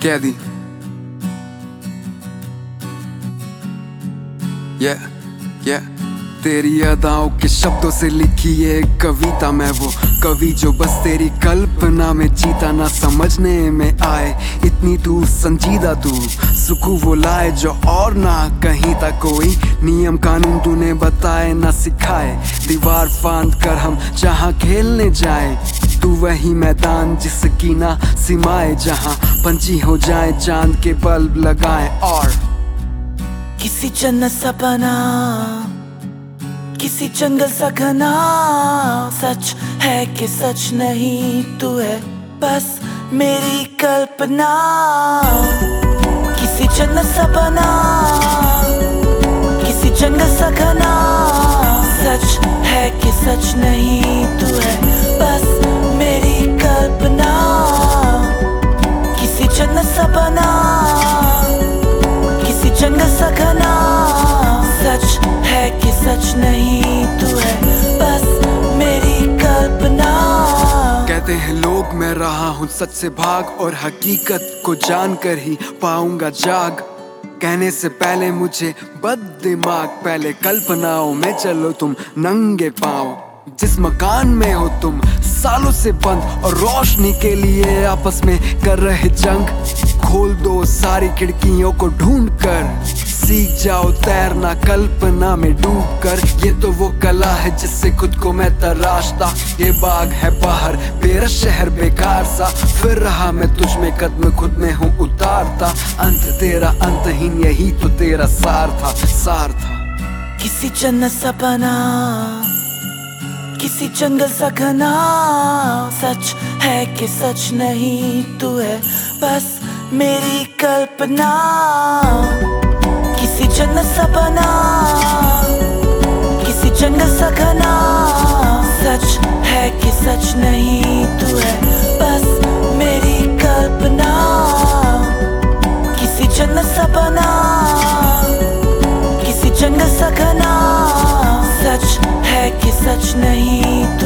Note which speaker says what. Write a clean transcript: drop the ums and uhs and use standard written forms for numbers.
Speaker 1: कैदी। तेरी अदाओं के शब्दों से लिखी ये कविता, मैं वो कवि जो बस तेरी कल्पना में जीता, ना समझने में आए इतनी तू संजीदा, तू सुकून वो लाए जो और ना कहीं तक कोई नियम कानून तूने बताए ना सिखाए। दीवार फांद कर हम जहाँ खेलने जाए, तू वही मैदान जिसकी ना सीमाएं, जहाँ पंछी हो जाए चांद के बल्ब लगाए। और
Speaker 2: किसी जन्नत सा बना, किसी जंगल सा घना, सच है कि सच नहीं, तू है बस मेरी कल्पना। किसी जन्नत सा बना, किसी जंगल सा घना, सच है कि सच नहीं, तू है बस मेरी कल्पना। किसी जन्नत सा बना, किसी जंगल सा घना, सच है कि सच नहीं, तू है बस मेरी कल्पना।
Speaker 1: कहते हैं लोग मैं रहा हूँ सच से भाग, और हकीकत को जानकर ही पाऊंगा जाग। कहने से पहले मुझे बद दिमाग, पहले कल्पनाओं में चलो तुम नंगे पाँव। जिस मकान में हो तुम सालों से बंद, और रोशनी के लिए आपस में कर रहे जंग, खोल दो सारी खिड़कियों को ढूंढ कर, सीख जाओ तैरना कल्पना में डूब कर। ये तो वो कला है जिससे खुद को मैं तराशता, ये बाग है बाहर मेरा शहर बेकार सा, फिर रहा मैं तुझ में कदम खुद में हूँ उतारता। अंत तेरा अंतहीन यही तो तेरा सार था।
Speaker 2: किसी जन्नत सा बना, किसी जंगल सा घना, सच है कि सच नहीं, तू है बस मेरी कल्पना। किसी जन्नत सा बना, किसी जंगल सा घना, सच है कि सच नहीं, तू है बस मेरी कल्पना। किसी जन्नत सा बना, किसी जंगल सा घना, सच है कि सच नहीं,